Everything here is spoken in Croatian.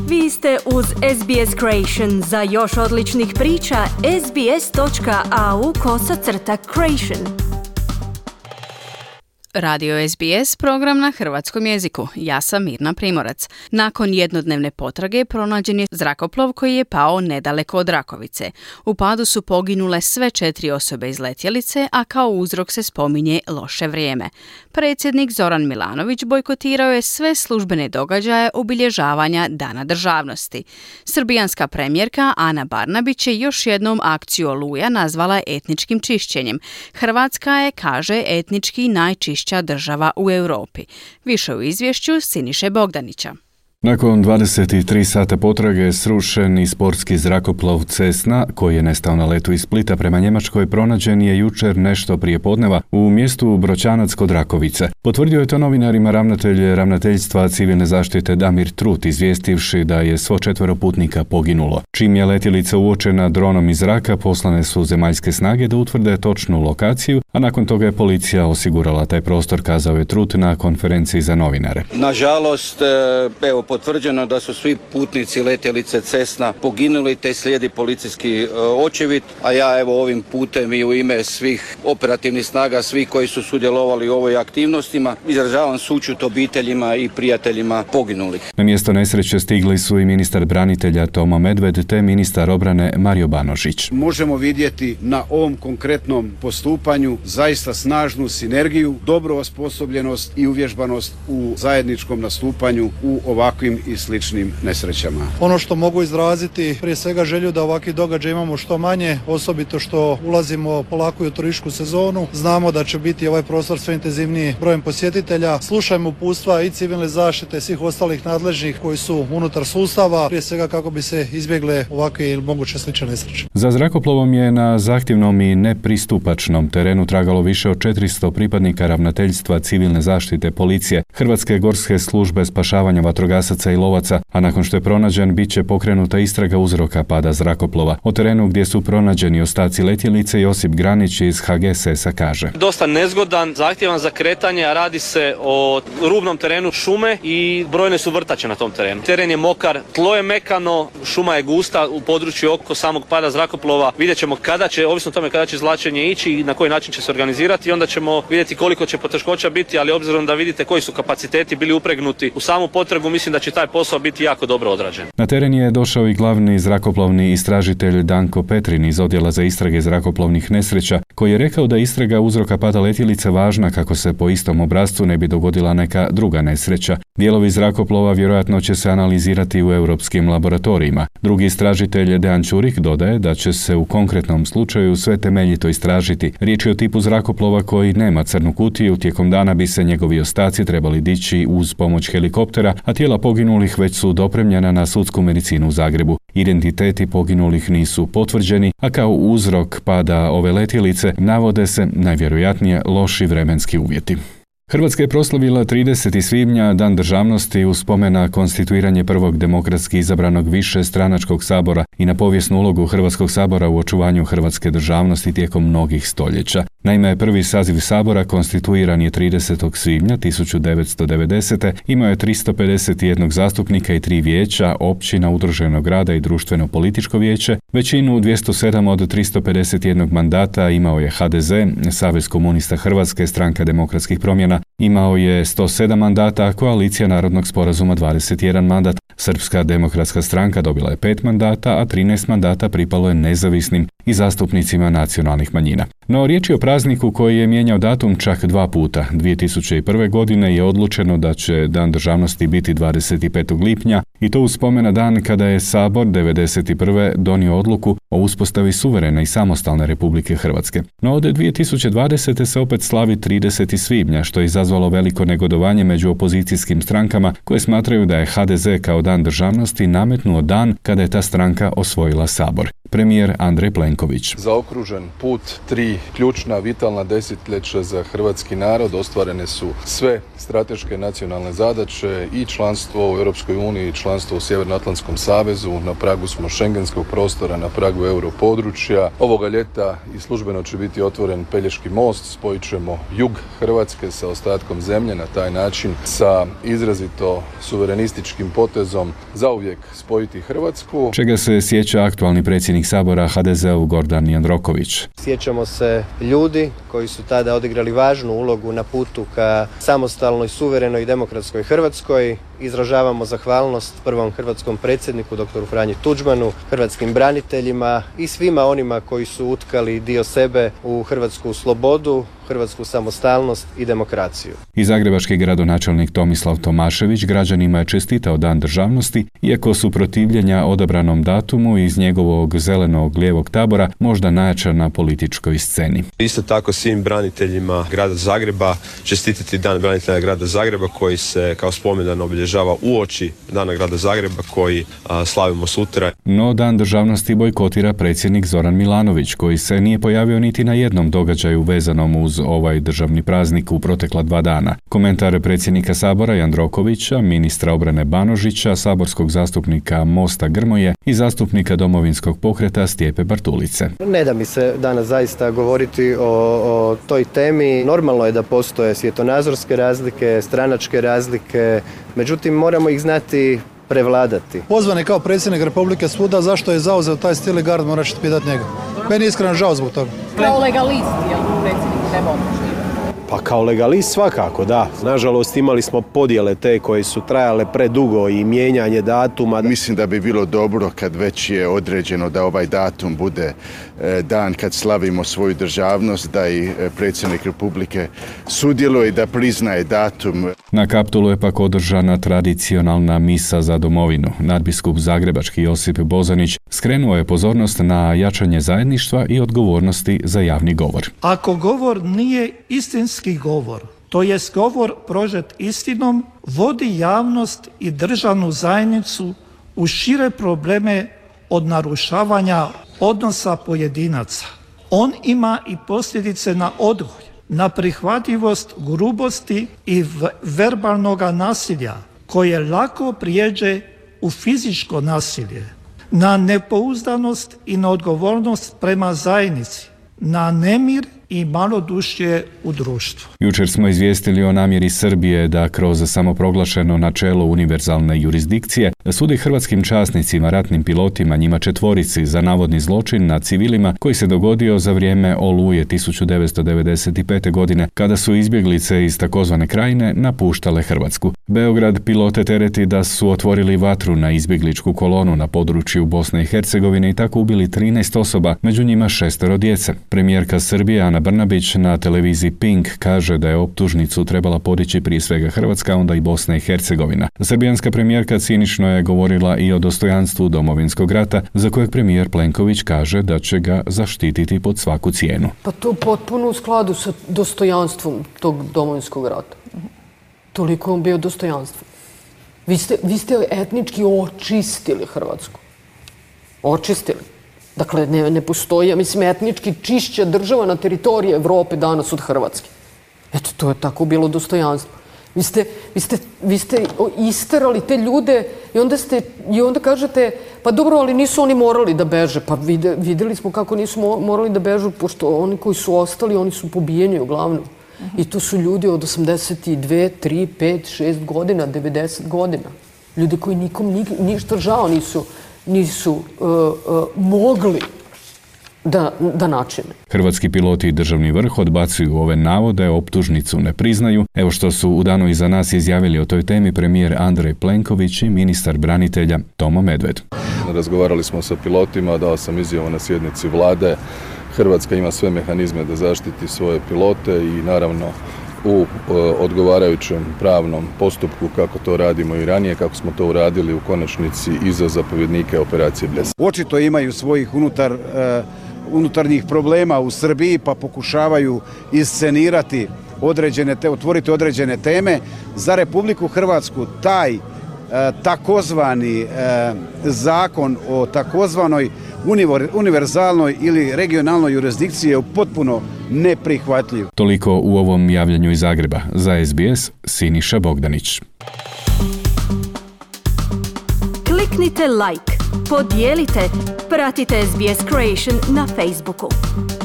Vi ste uz SBS Creation. Za još odličnih priča, sbs.au/creation. Radio SBS, program na hrvatskom jeziku. Ja sam Mirna Primorac. Nakon jednodnevne potrage pronađen je zrakoplov koji je pao nedaleko od Rakovice. U padu su poginule sve 4 osobe iz letjelice, a kao uzrok se spominje loše vrijeme. Predsjednik Zoran Milanović bojkotirao je sve službene događaje obilježavanja Dana državnosti. Srbijanska premijerka Ana Barnabić je još jednom akciju Oluja nazvala etničkim čišćenjem. Hrvatska je, kaže, etnički najčišća država u Europi. Više u izvješću Siniše Bogdanića. Nakon 23 sata potrage srušeni sportski zrakoplov Cessna, koji je nestao na letu iz Splita prema Njemačkoj, pronađen je jučer nešto prije podneva u mjestu Broćanac kod Rakovice. Potvrdio je to novinarima ravnatelj Ravnateljstva civilne zaštite Damir Trut, izvijestivši da je svo 4 putnika poginulo. Čim je letjelica uočena dronom iz zraka, poslane su zemaljske snage da utvrde točnu lokaciju, a nakon toga je policija osigurala taj prostor, kazao je Trut na konferenciji za novinare. Nažalost, potvrđeno da su svi putnici letjelice Cessna poginuli, te slijedi policijski očevid, a ja ovim putem i u ime svih operativnih snaga, svih koji su sudjelovali u ovoj aktivnostima, izražavam sućut obiteljima i prijateljima poginulih. Na mjesto nesreće stigli su i ministar branitelja Tomo Medved te ministar obrane Mario Banožić. Možemo vidjeti na ovom konkretnom postupanju zaista snažnu sinergiju, dobru osposobljenost i uvježbanost u zajedničkom nastupanju u ovakvim i sličnim nesrećama. Ono što mogu izraziti, prije svega želju da ovakvi događaj imamo što manje, osobito što ulazimo polako u turističku sezonu. Znamo da će biti ovaj prostor sve intenzivniji brojem posjetitelja. Slušajmo uputstva i civilne zaštite, svih ostalih nadležnih koji su unutar sustava, prije svega kako bi se izbjegle ovakve ili moguće slične nesreće. Za zrakoplovom je na zahtjevnom i nepristupačnom terenu tragalo više od 400 pripadnika Ravnateljstva civilne zaštite, policije, Hrvatske gorske službe spašavanja vatrogasaca i lovaca, a nakon što je pronađen, bit će pokrenuta istraga uzroka pada zrakoplova. O terenu gdje su pronađeni ostaci letjelice Josip Granić iz HGSS-a kaže. Dosta nezgodan, zahtjevan za kretanje, a radi se o rubnom terenu šume i brojne su vrtače na tom terenu. Teren je mokar, tlo je mekano, šuma je gusta u području oko samog pada zrakoplova. Vidjet ćemo kada će, ovisno o tome kada će izvlačenje ići i na koji način će se organizirati, i onda ćemo vidjeti koliko će poteškoća biti, ali obzirom da vidite koji su kapaciteti bili upregnuti u samu potragu, mislim da će taj posao biti jako dobro odrađen. Na teren je došao i glavni zrakoplovni istražitelj Danko Petrin iz Odjela za istrage zrakoplovnih nesreća, koji je rekao da istraga uzroka pada letjelice važna kako se po istom obrascu ne bi dogodila neka druga nesreća. Dijelovi zrakoplova vjerojatno će se analizirati u europskim laboratorijima. Drugi istražitelj Dejan Čurik dodaje da će se u konkretnom slučaju sve temeljito istražiti. Riječ je o tipu zrakoplova koji nema crnu kutiju, tijekom dana bi se njegovi ostaci trebali dići uz pomoć helikoptera, a tijela poginulih već su dopremljena na sudsku medicinu u Zagrebu. Identiteti poginulih nisu potvrđeni, a kao uzrok pada ove letjelice navode se najvjerojatnije loši vremenski uvjeti. Hrvatska je proslavila 30. svibnja Dan državnosti u spomen na konstituiranje prvog demokratski izabranog višestranačkog sabora i na povijesnu ulogu Hrvatskog sabora u očuvanju hrvatske državnosti tijekom mnogih stoljeća. Naime, prvi saziv sabora konstituiran je 30. svibnja 1990. Imao je 351 zastupnika i 3 vijeća, općina, udruženog rada i društveno-političko vijeće. Većinu 207 od 351 mandata imao je HDZ, Savez komunista Hrvatske, Stranka demokratskih promjena. Imao je 107 mandata, a Koalicija narodnog sporazuma 21 mandat. Srpska demokratska stranka dobila je 5 mandata, a 13 mandata pripalo je nezavisnim i zastupnicima nacionalnih manjina. No, riječ je o prazniku koji je mijenjao datum čak 2 puta. 2001. godine je odlučeno da će Dan državnosti biti 25. lipnja i to uz spomen na dan kada je Sabor 1991. donio odluku o uspostavi suverene i samostalne Republike Hrvatske. No, od 2020. se opet slavi 30. svibnja, što je izazvalo veliko negodovanje među opozicijskim strankama koje smatraju da je HDZ kao Dan državnosti nametnuo dan kada je ta stranka osvojila Sabor. premijer Andrej Plenković. Zaokružen put 3 ključna vitalna desetljeća za hrvatski narod, ostvarene su sve strateške nacionalne zadaće i članstvo u Europskoj uniji i članstvo u Sjevernoatlantskom savezu. Na pragu smo šengenskog prostora, na pragu europodručja. Ovoga ljeta i službeno će biti otvoren Pelješki most, spojit ćemo jug Hrvatske sa ostatkom zemlje, na taj način sa izrazito suverenističkim potezom zauvijek spojiti Hrvatsku. Čega se sjeća aktualni predsjednik Sabora HDZ-ov Gordan Jandroković. Sjećamo se ljudi koji su tada odigrali važnu ulogu na putu ka samostalnoj, suverenoj i demokratskoj Hrvatskoj. Izražavamo zahvalnost prvom hrvatskom predsjedniku, doktoru Franji Tuđmanu, hrvatskim braniteljima i svima onima koji su utkali dio sebe u hrvatsku slobodu, hrvatsku samostalnost i demokraciju. I zagrebački gradonačelnik Tomislav Tomašević građanima je čestitao Dan državnosti, iako su protivljenja odabranom datumu iz njegovog zelenog lijevog tabora možda najjača na političkoj sceni. Isto tako svim braniteljima grada Zagreba čestitati Dan branitelja grada Zagreba koji se kao spomendan obilježava uoči Dana grada Zagreba koji slavimo sutra. No Dan državnosti bojkotira predsjednik Zoran Milanović koji se nije pojavio niti na jednom događaju vezanom uz ovaj državni praznik u protekla 2 dana. Komentar predsjednika Sabora Jandrokovića, ministra obrane Banožića, saborskog zastupnika Mosta Grmoje i zastupnika Domovinskog pokreta Stijepe Bartulice. Ne da mi se danas zaista govoriti o toj temi. Normalno je da postoje svjetonazorske razlike, stranačke razlike, međutim moramo ih znati prevladati. Pozvan je kao predsjednik Republike svuda, zašto je zauzeo taj stil i gard, morat ćete pitati njega. Meni je iskreno žao zbog toga. Kao legalist, jel predsjednik trebao? Pa kao legalist svakako, da. Nažalost imali smo podjele te koje su trajale predugo i mijenjanje datuma. Mislim da bi bilo dobro kad već je određeno da ovaj datum bude dan kad slavimo svoju državnost, da i predsjednik Republike sudjeluje i da priznaje datum. Na Kaptolu je pak održana tradicionalna misa za domovinu. Nadbiskup zagrebački Josip Bozanić skrenuo je pozornost na jačanje zajedništva i odgovornosti za javni govor. Ako govor nije istinski govor, to jest govor prožet istinom, vodi javnost i državnu zajednicu u šire probleme od narušavanja odnosa pojedinaca. On ima i posljedice na odgoj, na prihvatljivost grubosti i verbalnog nasilja, koje lako prijeđe u fizičko nasilje, na nepouzdanost i na odgovornost prema zajednici, na nemir i malodušje u društvu. Jučer smo izvijestili o namjeri Srbije da kroz samoproglašeno načelo univerzalne jurisdikcije sudi hrvatskim časnicima, ratnim pilotima, njima 4 za navodni zločin nad civilima koji se dogodio za vrijeme Oluje 1995. godine kada su izbjeglice iz takozvane Krajine napuštale Hrvatsku. Beograd pilote tereti da su otvorili vatru na izbjegličku kolonu na području Bosne i Hercegovine i tako ubili 13 osoba, među njima 6 djece. Premijerka Srbije Ana Brnabić na televiziji Pink kaže da je optužnicu trebala podići prije svega Hrvatska, onda i Bosna i Hercegovina. Srbijanska premijerka cinično je govorila i o dostojanstvu Domovinskog rata, za kojeg premijer Plenković kaže da će ga zaštititi pod svaku cijenu. Pa to potpuno u skladu sa dostojanstvom tog Domovinskog rata. Toliko on bio dostojanstven. Vi ste etnički očistili Hrvatsku. Očistili. Dakle, ne postoji, ja mislim, etnički čišća država na teritoriji Evrope danas od Hrvatske. Eto, to je tako bilo dostojanstvo. Vi ste isterali te ljude i onda kažete, pa dobro, ali nisu oni morali da beže. Pa vidjeli smo kako nisu morali da bežu, pošto oni koji su ostali, oni su pobijeni uglavnom. I to su ljudi od 82, 3, 5, 6 godina, 90 godina. Ljudi koji nikom ništa žao nisu mogli da načine. Hrvatski piloti i državni vrh odbacuju ove navode, optužnicu ne priznaju. Evo što su u danu iza nas izjavili o toj temi premijer Andrej Plenković i ministar branitelja Tomo Medved. Razgovarali smo sa pilotima, dao sam izjavu na sjednici vlade. Hrvatska ima sve mehanizme da zaštiti svoje pilote i naravno u odgovarajućem pravnom postupku kako to radimo i ranije, kako smo to uradili u konačnici i za zapovjednike operacije Bljesak. Očito imaju svojih unutarnjih problema u Srbiji pa pokušavaju iscenirati otvoriti određene teme. Za Republiku Hrvatsku taj takozvani zakon o takozvanoj univerzalnoj ili regionalnoj jurisdikciji je potpuno neprihvatljiv. Toliko u ovom javljanju iz Zagreba. Za SBS, Siniša Bogdanić. Kliknite like, podijelite, pratite SBS Creation na Facebooku.